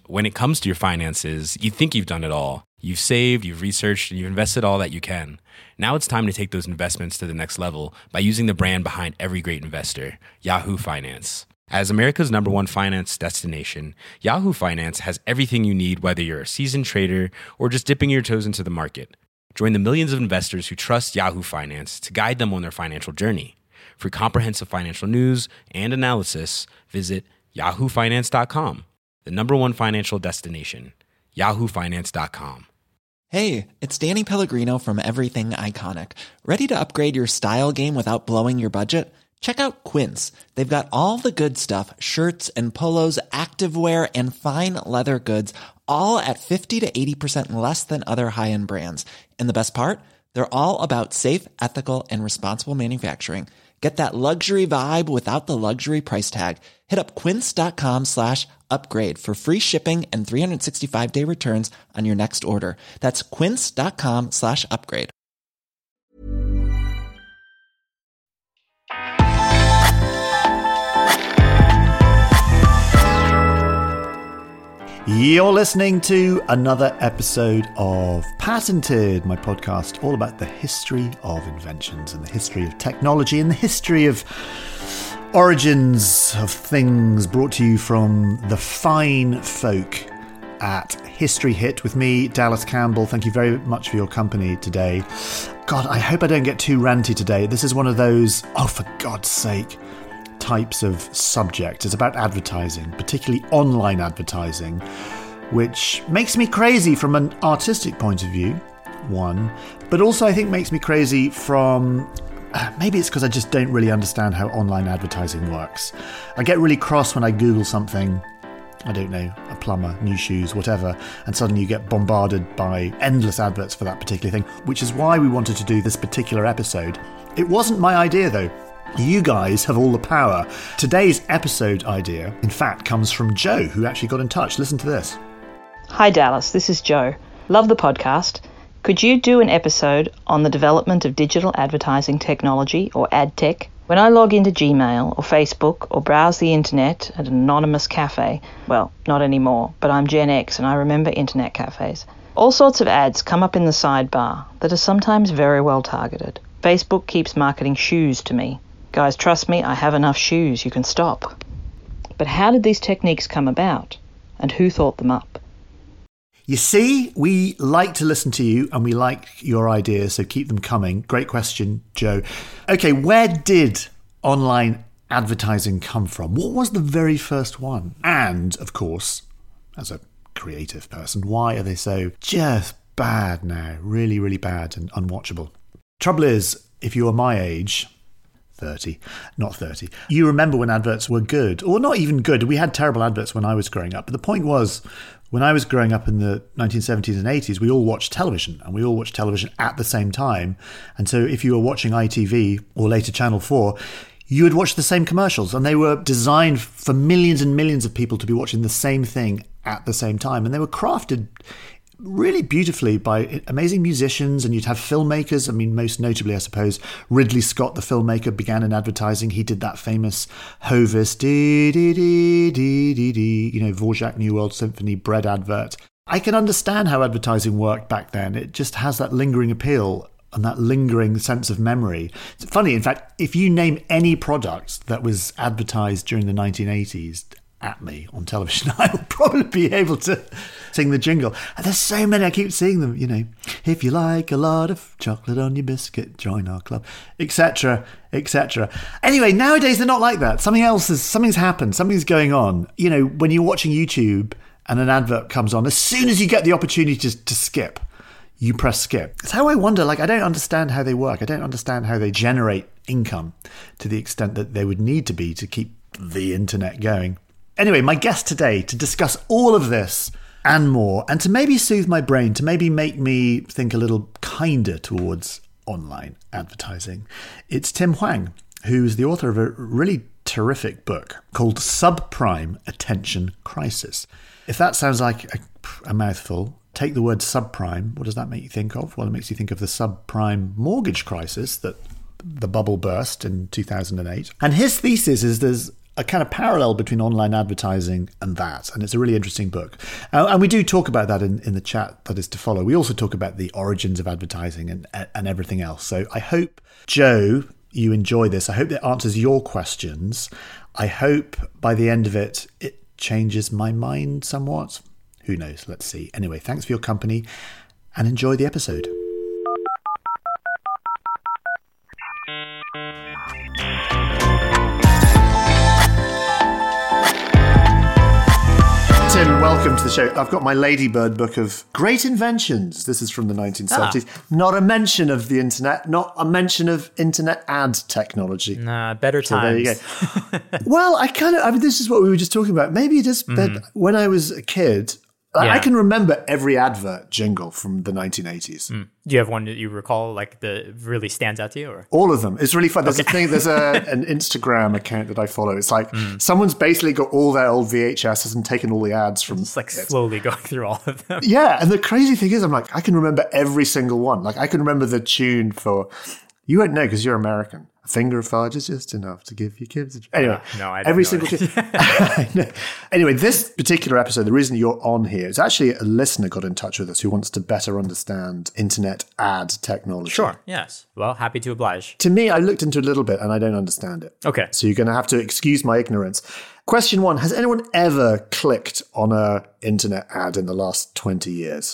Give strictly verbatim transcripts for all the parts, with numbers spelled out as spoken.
when it comes to your finances, you think you've done it all. You've saved, you've researched, and you've invested all that you can. Now it's time to take those investments to the next level by using the brand behind every great investor, Yahoo Finance. As America's number one finance destination, Yahoo Finance has everything you need, whether you're a seasoned trader or just dipping your toes into the market. Join the millions of investors who trust Yahoo Finance to guide them on their financial journey. For comprehensive financial news and analysis, visit yahoo finance dot com, the number one financial destination, yahoo finance dot com. Hey, it's Danny Pellegrino from Everything Iconic. Ready to upgrade your style game without blowing your budget? Check out Quince. They've got all the good stuff, shirts and polos, activewear, and fine leather goods, all at fifty to eighty percent less than other high-end brands. And the best part? They're all about safe, ethical, and responsible manufacturing. Get that luxury vibe without the luxury price tag. Hit up quince.com slash upgrade for free shipping and three sixty-five day returns on your next order. That's quince.com slash upgrade. You're listening to another episode of Patented, my podcast all about the history of inventions and the history of technology and the history of origins of things, brought to you from the fine folk at History Hit with me, Dallas Campbell. Thank you very much for your company today. God, I hope I don't get too ranty today. This is one of those, oh, for God's sake, types of subject. It's about advertising, particularly online advertising, which makes me crazy from an artistic point of view, one, but also I think makes me crazy from, uh, maybe it's because I just don't really understand how online advertising works. I get really cross when I Google something, I don't know, a plumber, new shoes, whatever, and suddenly you get bombarded by endless adverts for that particular thing, which is why we wanted to do this particular episode. It wasn't my idea though. You guys have all the power. Today's episode idea, in fact, comes from Joe, who actually got in touch. Listen to this. Hi Dallas, this is Joe. Love the podcast. Could you do an episode on the development of digital advertising technology, or ad tech? When I log into Gmail or Facebook or browse the internet at an anonymous cafe, well, not anymore, but I'm Gen X and I remember internet cafes, all sorts of ads come up in the sidebar that are sometimes very well targeted. Facebook keeps marketing shoes to me. Guys, trust me, I have enough shoes, you can stop. But how did these techniques come about? And who thought them up? You see, we like to listen to you and we like your ideas, so keep them coming. Great question, Joe. Okay, where did online advertising come from? What was the very first one? And, of course, as a creative person, why are they so just bad now? Really, really bad and unwatchable. Trouble is, if you are my age, thirty, not thirty, you remember when adverts were good, or not even good. We had terrible adverts when I was growing up. But the point was, when I was growing up in the nineteen seventies and eighties, we all watched television, and we all watched television at the same time. And so if you were watching I T V or later Channel four, you would watch the same commercials, and they were designed for millions and millions of people to be watching the same thing at the same time. And they were crafted really beautifully by amazing musicians, and you'd have filmmakers. I mean, most notably, I suppose, Ridley Scott, the filmmaker, began in advertising. He did that famous Hovis, dee, dee, dee, dee, dee, dee, you know, Dvorak New World Symphony bread advert. I can understand how advertising worked back then. It just has that lingering appeal and that lingering sense of memory. It's funny, in fact, if you name any product that was advertised during the nineteen eighties at me on television, I will probably be able to sing the jingle. And there's so many, I keep seeing them, you know, if you like a lot of chocolate on your biscuit, join our club, et cetera, et cetera. Anyway, nowadays they're not like that. Something else is, something's happened, something's going on. You know, when you're watching YouTube and an advert comes on, as soon as you get the opportunity to, to skip, you press skip. It's how I wonder, like, I don't understand how they work. I don't understand how they generate income to the extent that they would need to be to keep the internet going. Anyway, my guest today to discuss all of this and more, and to maybe soothe my brain, to maybe make me think a little kinder towards online advertising, it's Tim Hwang, who's the author of a really terrific book called Subprime Attention Crisis. If that sounds like a, a mouthful, take the word subprime. What does that make you think of? Well, it makes you think of the subprime mortgage crisis that the bubble burst in two thousand eight. And his thesis is there's a kind of parallel between online advertising and that. And it's a really interesting book. Uh, and we do talk about that in, in the chat that is to follow. We also talk about the origins of advertising and, and everything else. So I hope, Joe, you enjoy this. I hope it answers your questions. I hope by the end of it, it changes my mind somewhat. Who knows? Let's see. Anyway, thanks for your company and enjoy the episode. Tim, welcome to the show. I've got my Ladybird book of great inventions. This is from the nineteen seventies. Ah. Not a mention of the internet, not a mention of internet ad technology. Nah, better so times. There you go. Well, I kind of, I mean, this is what we were just talking about. Maybe it is, mm. but when I was a kid, yeah. I can remember every advert jingle from the nineteen eighties. Mm. Do you have one that you recall, like, that really stands out to you? Or? All of them. It's really fun. There's okay. a thing. There's a, an Instagram account that I follow. It's like mm. someone's basically got all their old V H Ses and taken all the ads from It's like it. slowly going through all of them. Yeah, and the crazy thing is, I'm like, I can remember every single one. Like, I can remember the tune for, you won't know because you're American. A finger of fudge is just enough to give your kids a... Anyway, uh, no, I every single kid. Anyway, this particular episode, the reason you're on here is actually a listener got in touch with us who wants to better understand internet ad technology. Sure, yes. Well, happy to oblige. To me, I looked into it a little bit and I don't understand it. Okay. So you're going to have to excuse my ignorance. Question one, has anyone ever clicked on a internet ad in the last twenty years?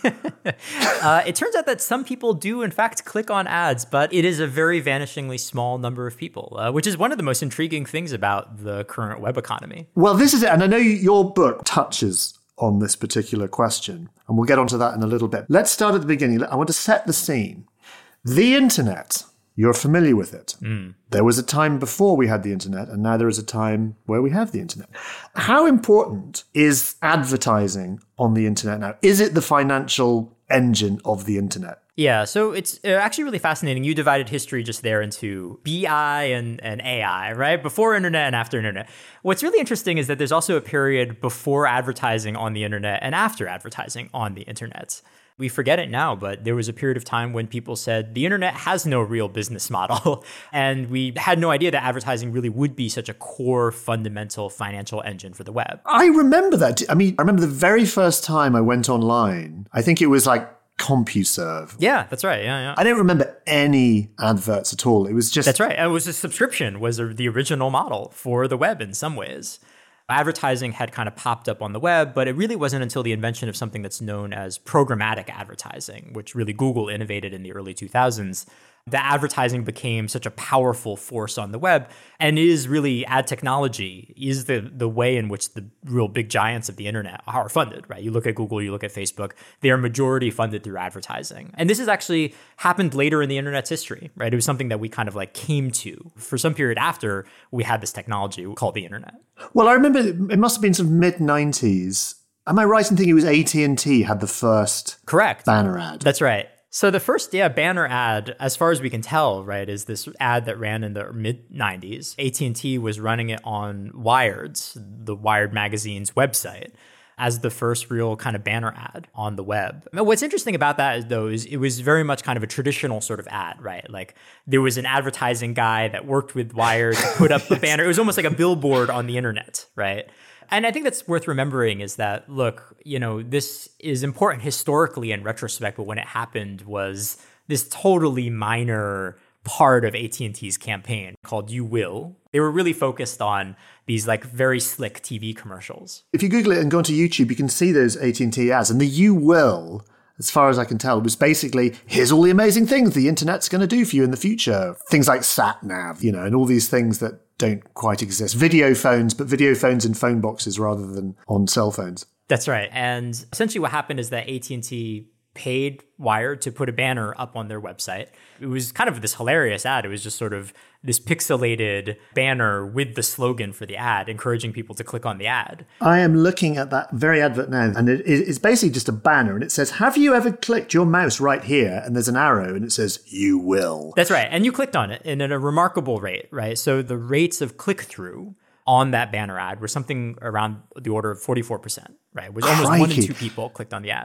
uh, it turns out that some people do, in fact, click on ads, but it is a very vanishingly small number of people, uh, which is one of the most intriguing things about the current web economy. Well, this is it. And I know your book touches on this particular question, and we'll get onto that in a little bit. Let's start at the beginning. I want to set the scene. The internet. You're familiar with it. Mm. There was a time before we had the internet, and now there is a time where we have the internet. How important is advertising on the internet now? Is it the financial engine of the internet? Yeah, so it's actually really fascinating. You divided history just there into B I and, and A I, right? Before internet and after internet. What's really interesting is that there's also a period before advertising on the internet and after advertising on the internet. We forget it now, but there was a period of time when people said the internet has no real business model. And we had no idea that advertising really would be such a core, fundamental financial engine for the web. I remember that. I mean, I remember the very first time I went online, I think it was like CompuServe. Yeah, that's right. Yeah, yeah. I don't remember any adverts at all. It was just... That's right. It was a subscription was the original model for the web in some ways. Advertising had kind of popped up on the web, but it really wasn't until the invention of something that's known as programmatic advertising, which really Google innovated in the early two thousands, that advertising became such a powerful force on the web, and is really ad technology is the the way in which the real big giants of the internet are funded, right? You look at Google, you look at Facebook, they are majority funded through advertising. And this has actually happened later in the internet's history, right? It was something that we kind of like came to for some period after we had this technology called the internet. Well, I remember it must have been some mid nineties. Am I right in thinking it was A T and T had the first Correct. banner ad? That's right. So the first, yeah, banner ad, as far as we can tell, right, is this ad that ran in the mid nineties. A T and T was running it on Wired's, the Wired magazine's website, as the first real kind of banner ad on the web. Now, what's interesting about that, though, is it was very much kind of a traditional sort of ad, right? Like there was an advertising guy that worked with Wired to put up the banner. It was almost like a billboard on the internet, right? And I think that's worth remembering is that, look, you know, this is important historically in retrospect, but when it happened was this totally minor part of A T and T's campaign called You Will. They were really focused on these like very slick T V commercials. If you Google it and go onto YouTube, you can see those A T and T ads. And the You Will, as far as I can tell, was basically, here's all the amazing things the internet's going to do for you in the future. Things like sat-nav, you know, and all these things that don't quite exist. Video phones, but video phones in phone boxes rather than on cell phones. That's right. And essentially what happened is that A T and T paid Wired to put a banner up on their website. It was kind of this hilarious ad. It was just sort of this pixelated banner with the slogan for the ad, encouraging people to click on the ad. I am looking at that very advert now, and it, it's basically just a banner, and it says, have you ever clicked your mouse right here? And there's an arrow, and it says, you will. That's right. And you clicked on it, and at a remarkable rate, right? So the rates of click-through on that banner ad were something around the order of forty-four percent, right? It was almost Crikey. one in two people clicked on the ad.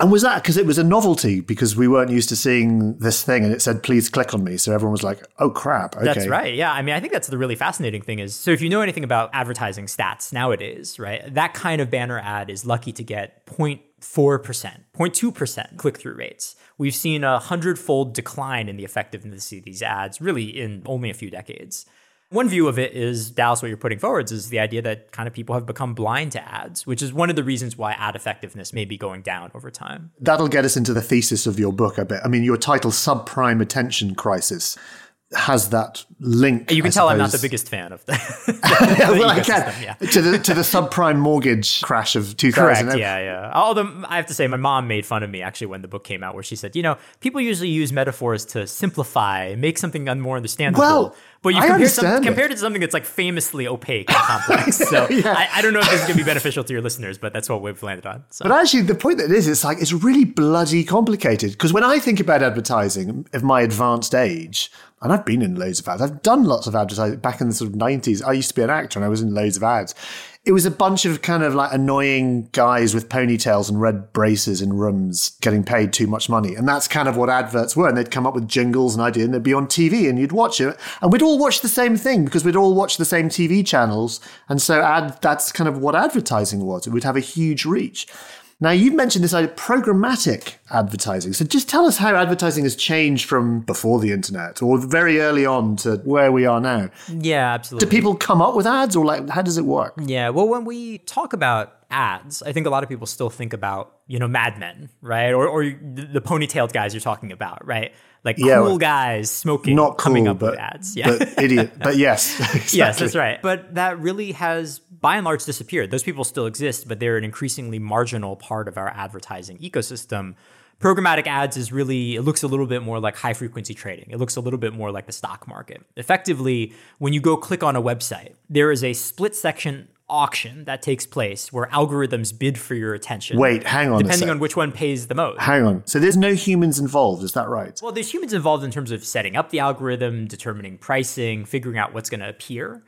And was that because it was a novelty, because we weren't used to seeing this thing and it said, please click on me. So everyone was like, oh, crap. Okay. That's right. Yeah. I mean, I think that's the really fascinating thing is, so if you know anything about advertising stats nowadays, right, that kind of banner ad is lucky to get zero point four percent, zero point two percent click-through rates. We've seen a hundredfold decline in the effectiveness of these ads really in only a few decades. One view of it is, Dallas, what you're putting forwards is the idea that kind of people have become blind to ads, which is one of the reasons why ad effectiveness may be going down over time. That'll get us into the thesis of your book a bit. I mean, your title, Subprime Attention Crisis, has that link. You can I tell suppose. I'm not the biggest fan of the, the well, I can. Yeah. to the to the subprime mortgage crash of two thousand. Correct. Yeah, yeah. Although I have to say, my mom made fun of me actually when the book came out, where she said, you know, people usually use metaphors to simplify, make something more understandable. Well, but you I compare, some, understand compare it to something that's like famously opaque and complex. So Yeah. I, I don't know if this is going to be beneficial to your listeners, but that's what we've landed on. So. But actually, the point that it is, it's like, it's really bloody complicated. Because when I think about advertising of my advanced age, and I've been in loads of ads, I've done lots of advertising back in the sort of nineties. I used to be an actor and I was in loads of ads. It was a bunch of kind of like annoying guys with ponytails and red braces in rooms getting paid too much money. And that's kind of what adverts were. And they'd come up with jingles and ideas and they'd be on T V and you'd watch it. And we'd all watch the same thing because we'd all watch the same T V channels. And so ad, that's kind of what advertising was. It would have a huge reach. Now, you've mentioned this idea, programmatic advertising. So just tell us how advertising has changed from before the internet or very early on to where we are now. Yeah, absolutely. Do people come up with ads or like, how does it work? Yeah, well, when we talk about ads, I think a lot of people still think about, you know, Mad Men, right? Or, or the ponytailed guys you're talking about, right? Like Yeah, cool well, guys smoking, Not coming cool, up but, with ads. Yeah. but idiot. But yes, exactly. Yes, that's right. But that really has, by and large, disappeared. Those people still exist, but they're an increasingly marginal part of our advertising ecosystem. Programmatic ads is really, it looks a little bit more like high frequency trading. It looks a little bit more like the stock market. Effectively, when you go click on a website, there is a split section auction that takes place where algorithms bid for your attention. Wait, hang on a Depending sec. on which one pays the most. Hang on. So there's no humans involved, is that right? Well, there's humans involved in terms of setting up the algorithm, determining pricing, figuring out what's going to appear.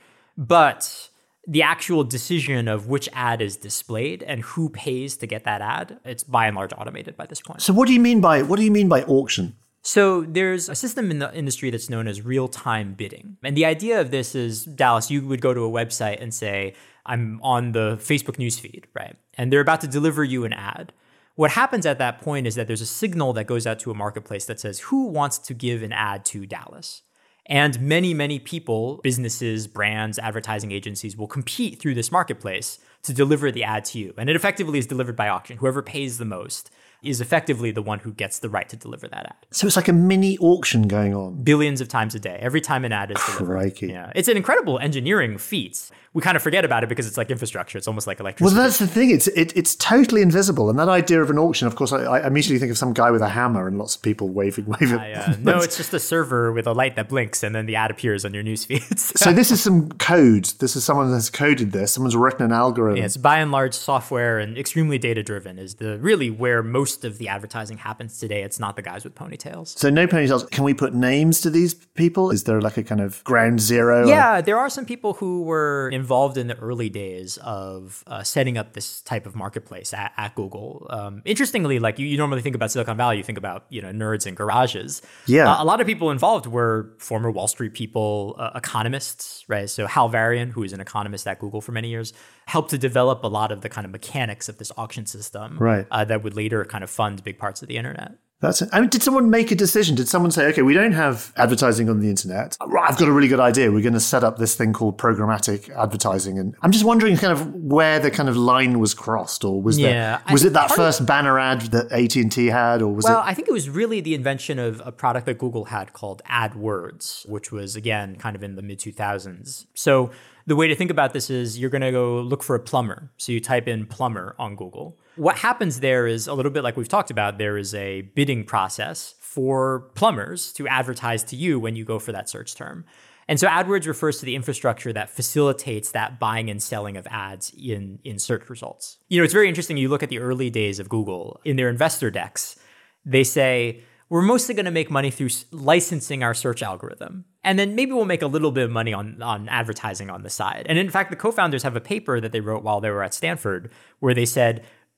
But the actual decision of which ad is displayed and who pays to get that ad, it's by and large automated by this point. So what do you mean by what do you mean by auction? So there's a system in the industry that's known as real-time bidding. And the idea of this is, Dallas, you would go to a website and say, I'm on the Facebook newsfeed, right? And they're about to deliver you an ad. What happens at that point is that there's a signal that goes out to a marketplace that says, who wants to give an ad to Dallas? And many, many people, businesses, brands, advertising agencies will compete through this marketplace to deliver the ad to you. And it effectively is delivered by auction. Whoever pays the most is effectively the one who gets the right to deliver that ad. So it's like a mini auction going on. Billions of times a day, every time an ad is delivered. Crikey. Yeah, it's an incredible engineering feat. We kind of forget about it because it's like infrastructure. It's almost like electricity. Well, that's the thing. It's it, it's totally invisible. And that idea of an auction, of course, I, I immediately think of some guy with a hammer and lots of people waving, waving. I, uh, no, it's just a server with a light that blinks and then the ad appears on your newsfeed. So this is some code. This is someone that's coded this. Someone's written an algorithm. Yeah, it's by and large software and extremely data driven is the really where most of the advertising happens today. It's not the guys with ponytails. So no ponytails. Can we put names to these people? Is there like a kind of ground zero? Yeah, there are some people who were involved in the early days of uh, setting up this type of marketplace at, at Google. Um, interestingly, like you, you normally think about Silicon Valley, you think about, you know, nerds in garages. Yeah. Uh, a lot of people involved were former Wall Street people, uh, economists, right? So Hal Varian, who is an economist at Google for many years, helped to develop a lot of the kind of mechanics of this auction system, Right. uh, that would later kind of fund big parts of the internet. That's it. I mean, did someone make a decision? Did someone say, okay, we don't have advertising on the internet. Right, I've got a really good idea. We're going to set up this thing called programmatic advertising. And I'm just wondering kind of where the kind of line was crossed, or was Yeah, there, was I it that think part first banner ad that A T and T had, or was Well, it? I think it was really the invention of a product that Google had called AdWords, which was, again, kind of in the mid two thousands. So the way to think about this is you're going to go look for a plumber. So you type in plumber on Google. What happens there is a little bit like we've talked about. There is a bidding process for plumbers to advertise to you when you go for that search term. And so AdWords refers to the infrastructure that facilitates that buying and selling of ads in, in search results. You know, it's very interesting. You look at the early days of Google in their investor decks, they say, we're mostly going to make money through licensing our search algorithm. And then maybe we'll make a little bit of money on, on advertising on the side. And in fact, the co-founders have a paper that they wrote while they were at Stanford where they said,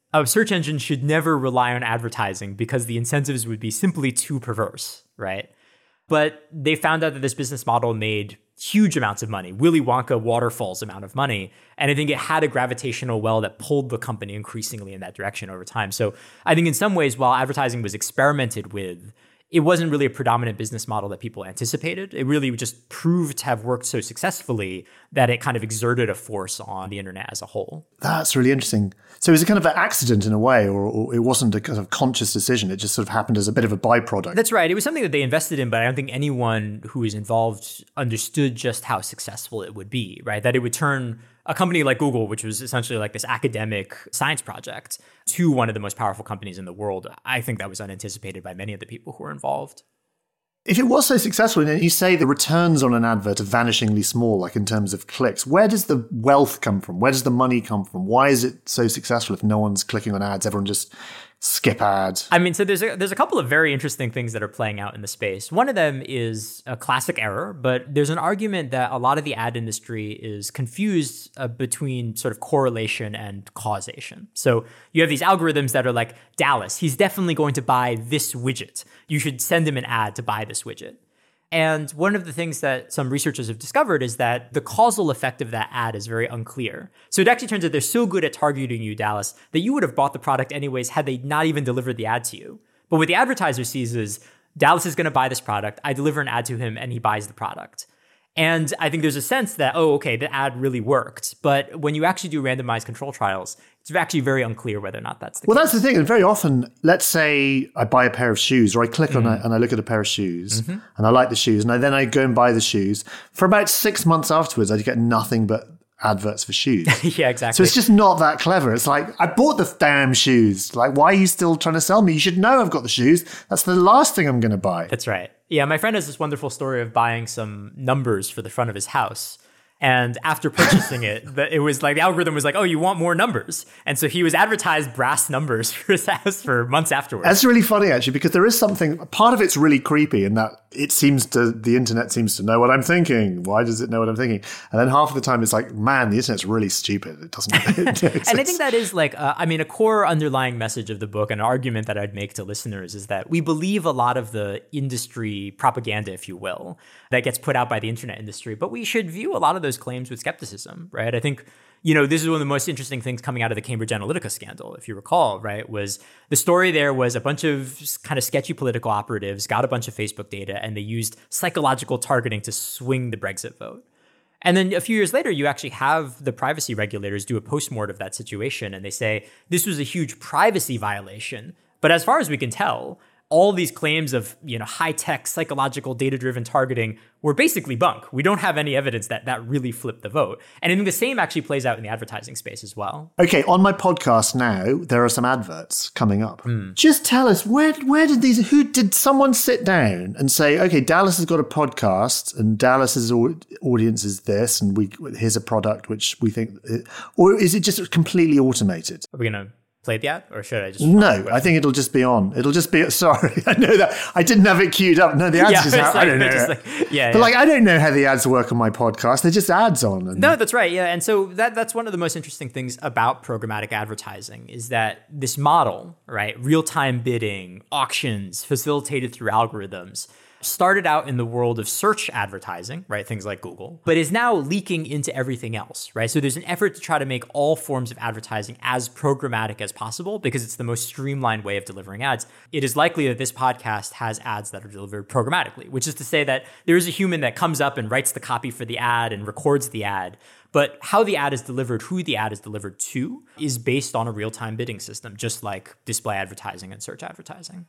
a search engine should never rely on advertising because the incentives would be simply too perverse, right? But they found out that this business model made huge amounts of money, Willy Wonka waterfalls amount of money. And I think it had a gravitational well that pulled the company increasingly in that direction over time. So I think in some ways, while advertising was experimented with, it wasn't really a predominant business model that people anticipated. It really just proved to have worked so successfully that it kind of exerted a force on the internet as a whole. That's really interesting. So it was a kind of an accident in a way, or, or it wasn't a kind of conscious decision. It just sort of happened as a bit of a byproduct. That's right. It was something that they invested in, but I don't think anyone who was involved understood just how successful it would be, right? That it would turn a company like Google, which was essentially like this academic science project, to one of the most powerful companies in the world. I think that was unanticipated by many of the people who were involved. If it was so successful, and you say the returns on an advert are vanishingly small, like in terms of clicks, where does the wealth come from? Where does the money come from? Why is it so successful if no one's clicking on ads? Everyone just skip ads. I mean, so there's a, there's a couple of very interesting things that are playing out in the space. One of them is a classic error, but there's an argument that a lot of the ad industry is confused uh, between sort of correlation and causation. So you have these algorithms that are like, Dallas, he's definitely going to buy this widget. You should send him an ad to buy this widget. And one of the things that some researchers have discovered is that the causal effect of that ad is very unclear. So it actually turns out they're so good at targeting you, Dallas, that you would have bought the product anyways had they not even delivered the ad to you. But what the advertiser sees is, Dallas is going to buy this product, I deliver an ad to him, and he buys the product. And I think there's a sense that, oh, okay, the ad really worked. But when you actually do randomized control trials, it's actually very unclear whether or not that's the well, case. Well, that's the thing. And very often, let's say I buy a pair of shoes, or I click mm-hmm. on it and I look at a pair of shoes mm-hmm. and I like the shoes, and I, then I go and buy the shoes. For about six months afterwards, I get nothing but adverts for shoes. Yeah, exactly. So it's just not that clever. It's like, I bought the damn shoes. Like, why are you still trying to sell me? You should know I've got the shoes. That's the last thing I'm going to buy. That's right. Yeah, my friend has this wonderful story of buying some numbers for the front of his house. And after purchasing it, the, it was like the algorithm was like, oh, you want more numbers. And so he was advertised brass numbers for his house for months afterwards. That's really funny, actually, because there is something, part of it's really creepy in that it seems to, the internet seems to know what I'm thinking. Why does it know what I'm thinking? And then half of the time it's like, man, the internet's really stupid. It doesn't. It and I think that is like, uh, I mean, a core underlying message of the book, an argument that I'd make to listeners is that we believe a lot of the industry propaganda, if you will, that gets put out by the internet industry, but we should view a lot of those claims with skepticism, right? I think, you know, this is one of the most interesting things coming out of the Cambridge Analytica scandal, if you recall, right? Was the story there was a bunch of kind of sketchy political operatives got a bunch of Facebook data and they used psychological targeting to swing the Brexit vote. And then a few years later, you actually have the privacy regulators do a postmortem of that situation and they say, this was a huge privacy violation. But as far as we can tell, all these claims of, you know, high-tech, psychological, data-driven targeting were basically bunk. We don't have any evidence that that really flipped the vote. And I think the same actually plays out in the advertising space as well. Okay, on my podcast now, there are some adverts coming up. Mm. Just tell us, where where did these, who, did someone sit down and say, okay, Dallas has got a podcast and Dallas's audience is this, and we here's a product which we think, or is it just completely automated? Are we going to play the ad, or should I just? No, I think it'll just be on. It'll just be. Sorry, I know that I didn't have it queued up. No, the ads yeah, just. Like, I don't know. Like, yeah, but yeah. like, I don't know how the ads work on my podcast. They're just ads on. And... No, that's right. Yeah, and so that that's one of the most interesting things about programmatic advertising is that this model, right, real-time bidding, auctions, facilitated through algorithms, started out in the world of search advertising, right? Things like Google, but is now leaking into everything else, right? So there's an effort to try to make all forms of advertising as programmatic as possible because it's the most streamlined way of delivering ads. It is likely that this podcast has ads that are delivered programmatically, which is to say that there is a human that comes up and writes the copy for the ad and records the ad. But how the ad is delivered, who the ad is delivered to, is based on a real-time bidding system, just like display advertising and search advertising.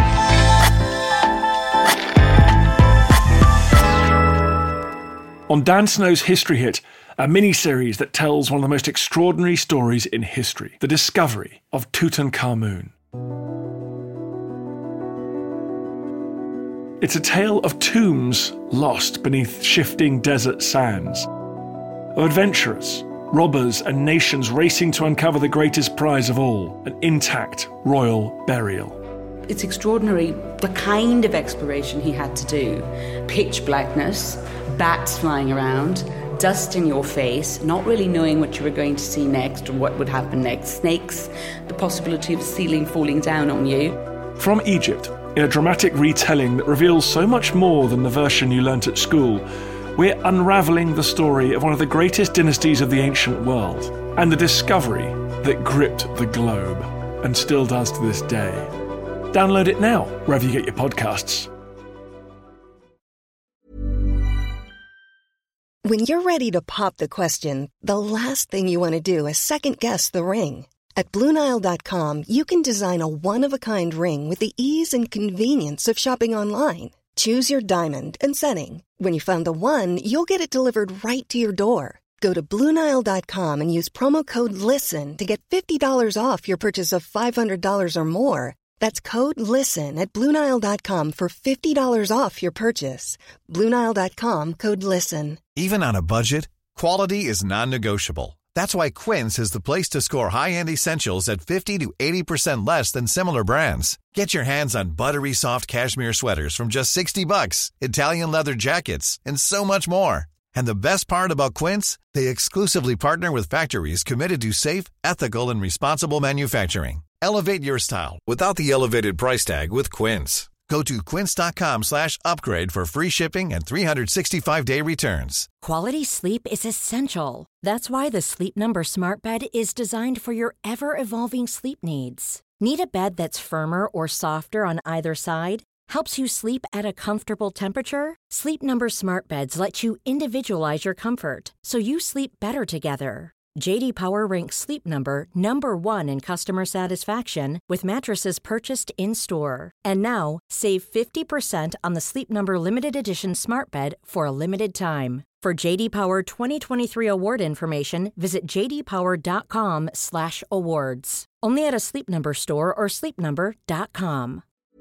On Dan Snow's History Hit, a mini-series that tells one of the most extraordinary stories in history, the discovery of Tutankhamun. It's a tale of tombs lost beneath shifting desert sands, of adventurers, robbers and nations racing to uncover the greatest prize of all, an intact royal burial. It's extraordinary the kind of exploration he had to do. Pitch blackness, bats flying around, dust in your face, not really knowing what you were going to see next or what would happen next. Snakes, the possibility of the ceiling falling down on you. From Egypt, in a dramatic retelling that reveals so much more than the version you learnt at school, we're unravelling the story of one of the greatest dynasties of the ancient world and the discovery that gripped the globe and still does to this day. Download it now, wherever you get your podcasts. When you're ready to pop the question, the last thing you want to do is second-guess the ring. At Blue Nile dot com, you can design a one-of-a-kind ring with the ease and convenience of shopping online. Choose your diamond and setting. When you find the one, you'll get it delivered right to your door. Go to Blue Nile dot com and use promo code LISTEN to get fifty dollars off your purchase of five hundred dollars or more. That's code LISTEN at Blue Nile dot com for fifty dollars off your purchase. Blue Nile dot com, code LISTEN. Even on a budget, quality is non-negotiable. That's why Quince is the place to score high-end essentials at fifty to eighty percent less than similar brands. Get your hands on buttery soft cashmere sweaters from just sixty bucks, Italian leather jackets, and so much more. And the best part about Quince, they exclusively partner with factories committed to safe, ethical, and responsible manufacturing. Elevate your style without the elevated price tag with Quince. Go to quince.com slash upgrade for free shipping and three sixty-five day returns. Quality sleep is essential. That's why the Sleep Number Smart Bed is designed for your ever-evolving sleep needs. Need a bed that's firmer or softer on either side? Helps you sleep at a comfortable temperature? Sleep Number Smart Beds let you individualize your comfort, so you sleep better together. J D Power ranks Sleep Number number one in customer satisfaction with mattresses purchased in-store. And now, save fifty percent on the Sleep Number Limited Edition Smart Bed for a limited time. For J D Power twenty twenty-three award information, visit j d power dot com slash awards. Only at a Sleep Number store or sleep number dot com.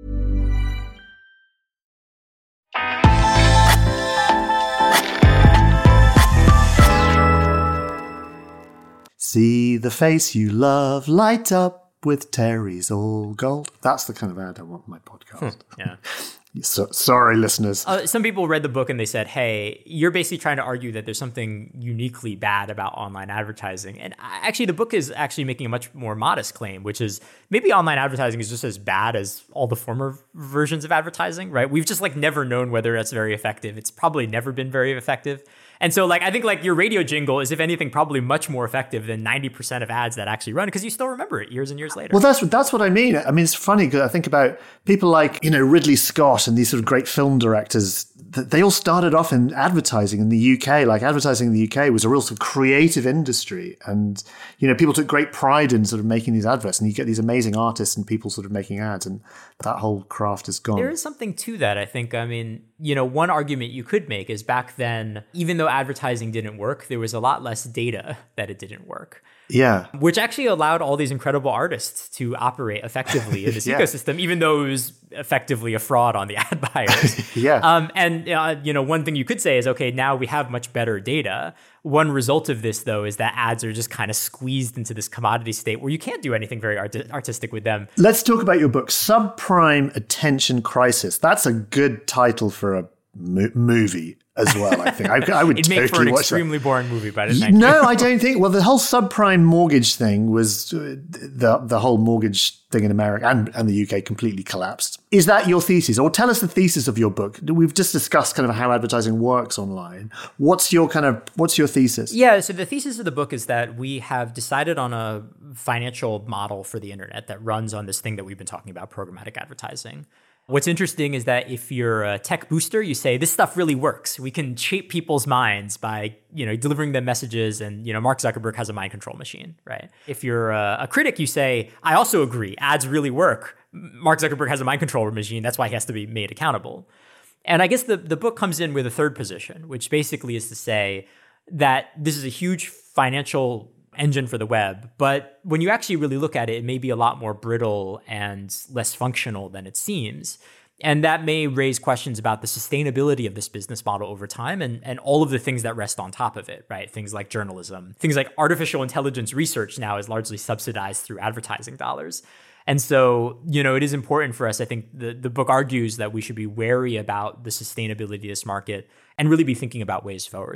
See the face you love light up with Terry's all gold. That's the kind of ad I want in my podcast. Yeah. So, sorry, listeners. Uh, some people read the book and they said, hey, you're basically trying to argue that there's something uniquely bad about online advertising. And actually, the book is actually making a much more modest claim, which is maybe online advertising is just as bad as all the former versions of advertising, right? We've just like never known whether that's very effective. It's probably never been very effective. And so like, I think like your radio jingle is, if anything, probably much more effective than ninety percent of ads that actually run, because you still remember it years and years later. Well, that's what, that's what I mean. I mean, it's funny because I think about people like, you know, Ridley Scott and these sort of great film directors. They all started off in advertising in the U K. Like advertising in the U K was a real sort of creative industry. And, you know, people took great pride in sort of making these adverts, and you get these amazing artists and people sort of making ads, and that whole craft is gone. There is something to that, I think. I mean, you know, one argument you could make is back then, even though advertising didn't work, there was a lot less data that it didn't work. Yeah. Which actually allowed all these incredible artists to operate effectively in this yeah. ecosystem, even though it was effectively a fraud on the ad buyers. yeah. Um, and, uh, you know, one thing you could say is, okay, now we have much better data. One result of this, though, is that ads are just kind of squeezed into this commodity state where you can't do anything very art- artistic with them. Let's talk about your book, Subprime Attention Crisis. That's a good title for a mo- movie. As well, I think I, I would It'd totally make for an watch extremely that. boring movie, but thank no, you. I don't think. Well, the whole subprime mortgage thing was the the whole mortgage thing in America and, and the U K completely collapsed. Is that your thesis, or tell us the thesis of your book? We've just discussed kind of how advertising works online. What's your kind of what's your thesis? Yeah, so the thesis of the book is that we have decided on a financial model for the internet that runs on this thing that we've been talking about, programmatic advertising. What's interesting is that if you're a tech booster, you say, this stuff really works. We can shape people's minds by, you know, delivering them messages. And, you know, Mark Zuckerberg has a mind control machine, right? If you're a, a critic, you say, I also agree. Ads really work. Mark Zuckerberg has a mind control machine. That's why he has to be made accountable. And I guess the, the book comes in with a third position, which basically is to say that this is a huge financial engine for the web. But when you actually really look at it, it may be a lot more brittle and less functional than it seems. And that may raise questions about the sustainability of this business model over time and, and all of the things that rest on top of it, right? Things like journalism, things like artificial intelligence research now is largely subsidized through advertising dollars. And so, you know, it is important for us. I think the, the book argues that we should be wary about the sustainability of this market and really be thinking about ways forwards.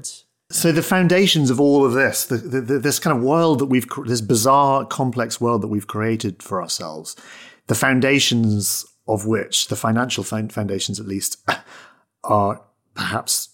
So the foundations of all of this, the, the, the, this kind of world that we've, this bizarre, complex world that we've created for ourselves, the foundations of which, the financial foundations at least, are perhaps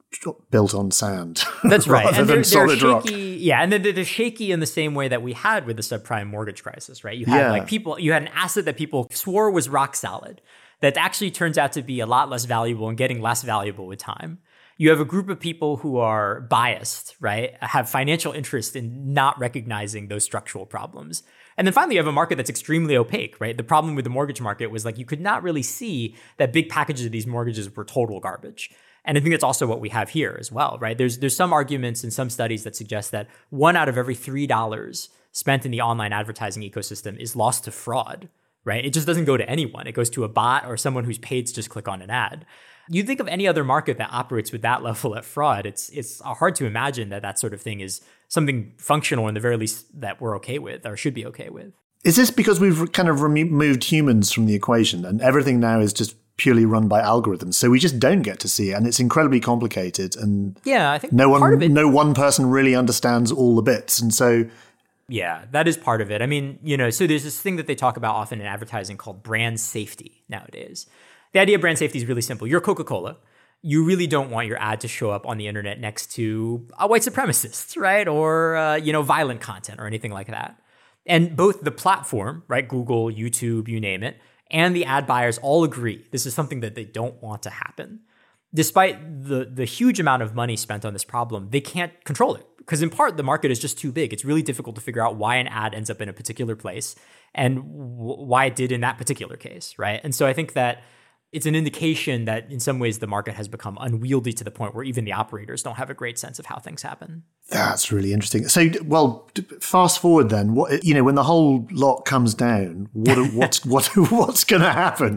built on sand. That's right. rather and than they're, solid they're rock. shaky, yeah, and they're, they're shaky in the same way that we had with the subprime mortgage crisis, right? You had Yeah. like people, you had an asset that people swore was rock solid that actually turns out to be a lot less valuable and getting less valuable with time. You have a group of people who are biased, right? Have financial interest in not recognizing those structural problems. And then finally, you have a market that's extremely opaque, right? The problem with the mortgage market was like you could not really see that big packages of these mortgages were total garbage. And I think that's also what we have here as well, right? There's there's some arguments and some studies that suggest that one out of every three dollars spent in the online advertising ecosystem is lost to fraud, right? It just doesn't go to anyone. It goes to a bot or someone who's paid to just click on an ad. You think of any other market that operates with that level of fraud, it's it's hard to imagine that that sort of thing is something functional, in the very least, that we're okay with or should be okay with. Is this because we've kind of removed humans from the equation and everything now is just purely run by algorithms? So we just don't get to see it, and it's incredibly complicated. And yeah, I think no one, part of it, no one person really understands all the bits, and so. Yeah, that is part of it. I mean, you know, so there's this thing that they talk about often in advertising called brand safety nowadays. The idea of brand safety is really simple. You're Coca-Cola. You really don't want your ad to show up on the internet next to a white supremacists, right? Or, uh, you know, violent content or anything like that. And both the platform, right, Google, YouTube, you name it, and the ad buyers all agree this is something that they don't want to happen. Despite the, the huge amount of money spent on this problem, they can't control it. Because in part, the market is just too big. It's really difficult to figure out why an ad ends up in a particular place and w- why it did in that particular case, right? And so I think that it's an indication that in some ways the market has become unwieldy to the point where even the operators don't have a great sense of how things happen. That's really interesting. So, well, fast forward then. What, you know, when the whole lot comes down, what what's what what's going to happen?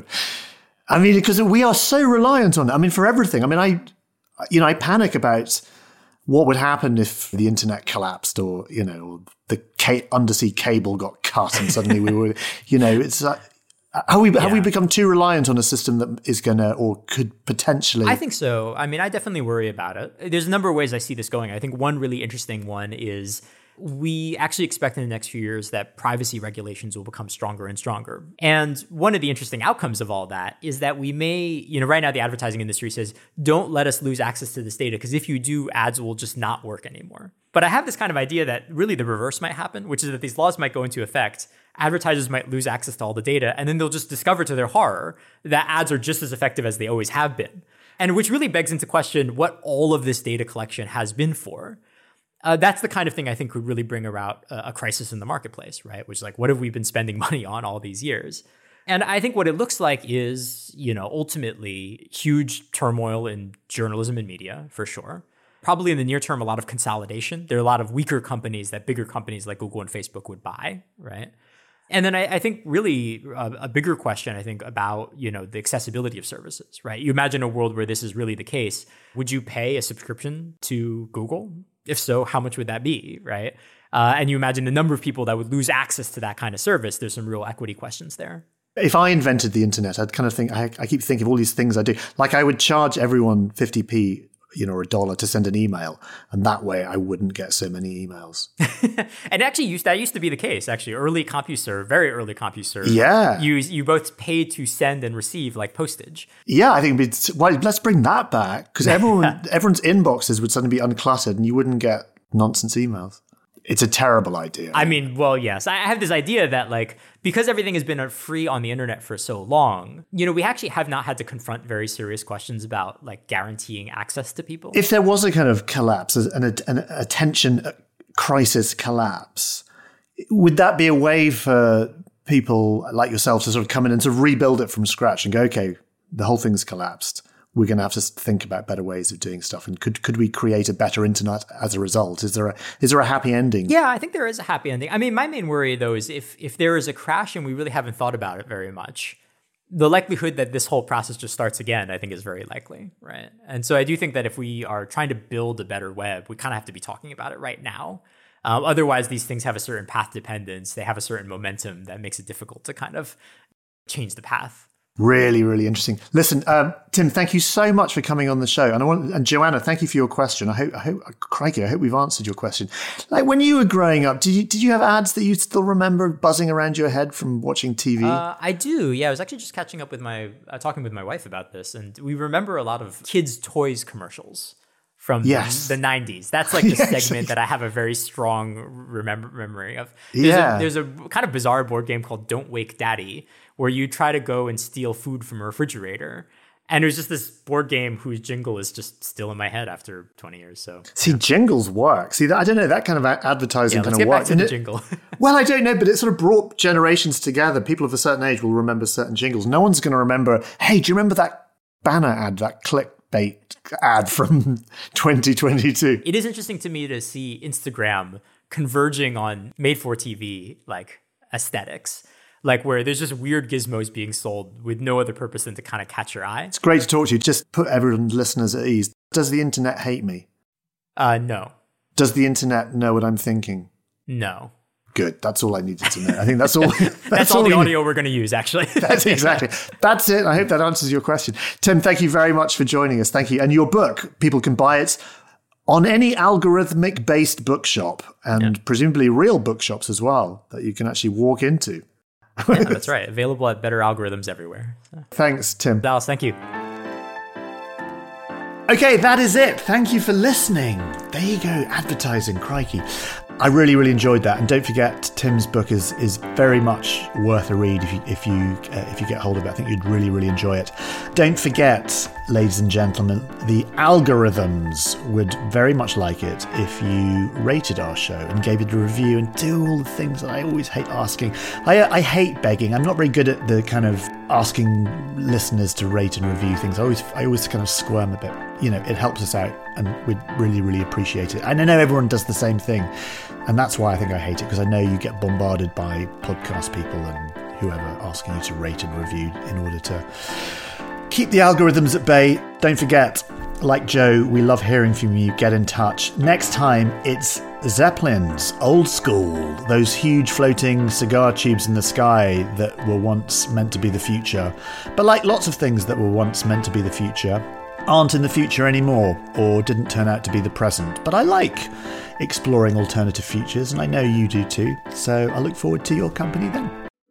I mean, because we are so reliant on it. I mean, for everything. I mean, I, you know, I panic about what would happen if the internet collapsed, or you know, the ca- undersea cable got cut, and suddenly we were, you know, it's. Uh, Have we, have yeah. we become too reliant on a system that is going to, or could potentially? I think so. I mean, I definitely worry about it. There's a number of ways I see this going. I think one really interesting one is we actually expect in the next few years that privacy regulations will become stronger and stronger. And one of the interesting outcomes of all that is that we may, you know, right now the advertising industry says, don't let us lose access to this data, because if you do, ads will just not work anymore. But I have this kind of idea that really the reverse might happen, which is that these laws might go into effect. Advertisers might lose access to all the data, and then they'll just discover to their horror that ads are just as effective as they always have been. And which really begs into question what all of this data collection has been for. Uh, that's the kind of thing I think could really bring about a, a crisis in the marketplace, right? Which is like, what have we been spending money on all these years? And I think what it looks like is, you know, ultimately huge turmoil in journalism and media, for sure. Probably in the near term, a lot of consolidation. There are a lot of weaker companies that bigger companies like Google and Facebook would buy, right? And then I, I think really a, a bigger question, I think, about, you know, the accessibility of services, right? You imagine a world where this is really the case. Would you pay a subscription to Google? If so, how much would that be, right? Uh, and you imagine the number of people that would lose access to that kind of service. There's some real equity questions there. If I invented the internet, I'd kind of think, I, I keep thinking of all these things I do. Like I would charge everyone fifty p, you know, or a dollar to send an email. And that way I wouldn't get so many emails. And actually, used, that used to be the case. Actually, early CompuServe, very early CompuServe. Yeah. You, you both paid to send and receive like postage. Yeah, I think it's, well, let's bring that back, because everyone, everyone's inboxes would suddenly be uncluttered and you wouldn't get nonsense emails. It's a terrible idea. I mean, well, yes. I have this idea that, like, because everything has been free on the internet for so long, you know, we actually have not had to confront very serious questions about, like, guaranteeing access to people. If there was a kind of collapse, an, an attention crisis collapse, would that be a way for people like yourself to sort of come in and to rebuild it from scratch and go, okay, the whole thing's collapsed. We're going to have to think about better ways of doing stuff. And could could we create a better internet as a result? Is there a is there a happy ending? Yeah, I think there is a happy ending. I mean, my main worry, though, is if if there is a crash and we really haven't thought about it very much, the likelihood that this whole process just starts again, I think, is very likely, right? And so I do think that if we are trying to build a better web, we kind of have to be talking about it right now. Um, otherwise, these things have a certain path dependence. They have a certain momentum that makes it difficult to kind of change the path. Really, really interesting. Listen, um, Tim, thank you so much for coming on the show. And I want, and Joanna, thank you for your question. I hope, I hope, crikey, I hope we've answered your question. Like when you were growing up, did you did you have ads that you still remember buzzing around your head from watching T V? Uh, I do. Yeah, I was actually just catching up with my, uh, talking with my wife about this, and we remember a lot of kids' toys commercials from yes. the, the nineties. That's like the yes. segment that I have a very strong remember memory of. There's yeah. A, there's a kind of bizarre board game called Don't Wake Daddy, where you try to go and steal food from a refrigerator. And it was just this board game whose jingle is just still in my head after twenty years. So See, yeah. jingles work. See, I don't know, that kind of advertising yeah, kind let's of get works. Back to the it, jingle. Well, I don't know, but it sort of brought generations together. People of a certain age will remember certain jingles. No one's going to remember, hey, do you remember that banner ad, that clickbait ad from twenty twenty-two? It is interesting to me to see Instagram converging on made-for-T V like aesthetics. Like where there's just weird gizmos being sold with no other purpose than to kind of catch your eye. It's great to talk to you. Just put everyone's listeners at ease. Does the internet hate me? Uh, no. Does the internet know what I'm thinking? No. Good. That's all I needed to know. I think that's all. That's, that's all, all the we audio need. We're going to use, actually. That's exactly. That's it. I hope that answers your question. Tim, thank you very much for joining us. Thank you. And your book, people can buy it on any algorithmic-based bookshop and yeah. presumably real bookshops as well that you can actually walk into. Yeah, that's right. Available at Better Algorithms everywhere. So. Thanks, Tim. Dallas, thank you. Okay, that is it. Thank you for listening. There you go, advertising, crikey. I really, really enjoyed that. And don't forget, Tim's book is is very much worth a read if you if you uh, if you get hold of it. I think you'd really, really enjoy it. Don't forget, ladies and gentlemen, the algorithms would very much like it if you rated our show and gave it a review and do all the things that I always hate asking. I I hate begging. I'm not very good at the kind of asking listeners to rate and review things. I always I always kind of squirm a bit. You know, it helps us out and we'd really, really appreciate it. And I know everyone does the same thing. And that's why I think I hate it, because I know you get bombarded by podcast people and whoever asking you to rate and review in order to keep the algorithms at bay. Don't forget, like Joe, we love hearing from you. Get in touch. Next time, it's Zeppelins, old school, those huge floating cigar tubes in the sky that were once meant to be the future. But like lots of things that were once meant to be the future, aren't in the future anymore or didn't turn out to be the present. But I like exploring alternative futures, and I know you do too. So I look forward to your company then.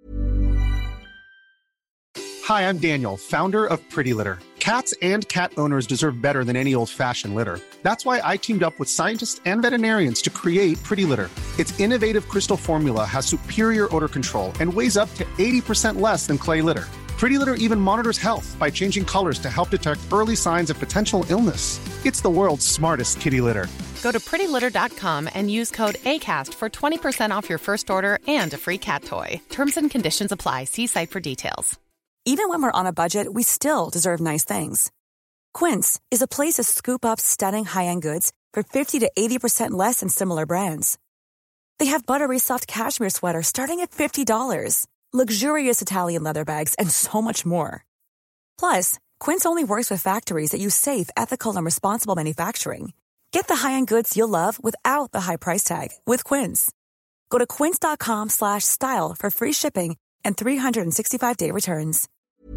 Hi, I'm Daniel, founder of Pretty Litter. Cats and cat owners deserve better than any old-fashioned litter. That's why I teamed up with scientists and veterinarians to create Pretty Litter. Its innovative crystal formula has superior odor control and weighs up to eighty percent less than clay litter. Pretty Litter even monitors health by changing colors to help detect early signs of potential illness. It's the world's smartest kitty litter. Go to pretty litter dot com and use code ACAST for twenty percent off your first order and a free cat toy. Terms and conditions apply. See site for details. Even when we're on a budget, we still deserve nice things. Quince is a place to scoop up stunning high-end goods for fifty to eighty percent less than similar brands. They have buttery soft cashmere sweaters starting at fifty dollars. Luxurious Italian leather bags, and so much more. Plus, Quince only works with factories that use safe, ethical, and responsible manufacturing. Get the high-end goods you'll love without the high price tag with Quince. Go to quince.com slash style for free shipping and three sixty-five day returns.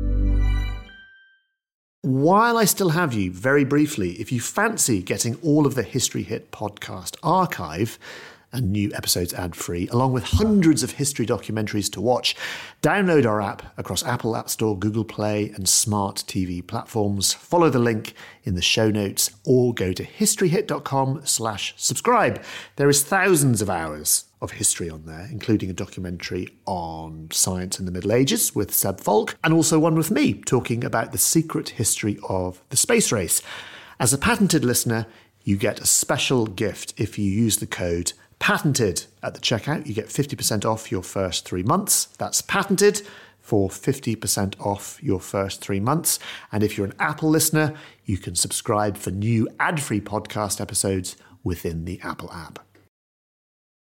While I still have you, very briefly, if you fancy getting all of the History Hit podcast archive and new episodes ad-free, along with hundreds of history documentaries to watch, download our app across Apple App Store, Google Play, and smart T V platforms. Follow the link in the show notes or go to historyhit.com slash subscribe. There is thousands of hours of history on there, including a documentary on science in the Middle Ages with Seb Falk, and also one with me talking about the secret history of the space race. As a patented listener, you get a special gift if you use the code PATENTED at the checkout. You get fifty percent off your first three months. That's PATENTED for fifty percent off your first three months. And if you're an Apple listener, you can subscribe for new ad-free podcast episodes within the Apple app.